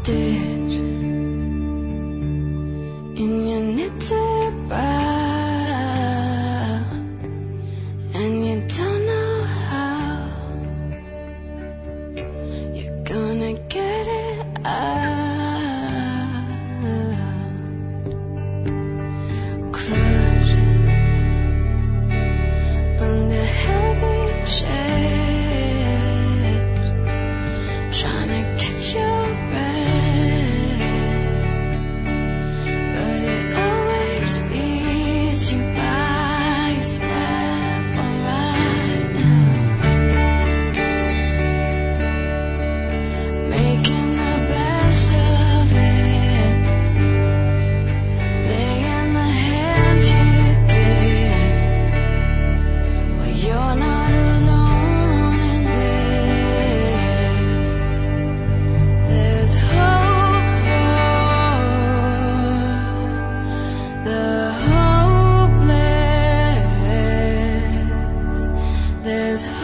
stitch in your knitted brow, and you don't know how you're gonna get it out. Crushed under heavy shades, trying to catch your breath, but it always beats you by a step. Alright now, making the best of it, playing the hand you get. Well, you're not alone in this. There's hope for the hopeless. There's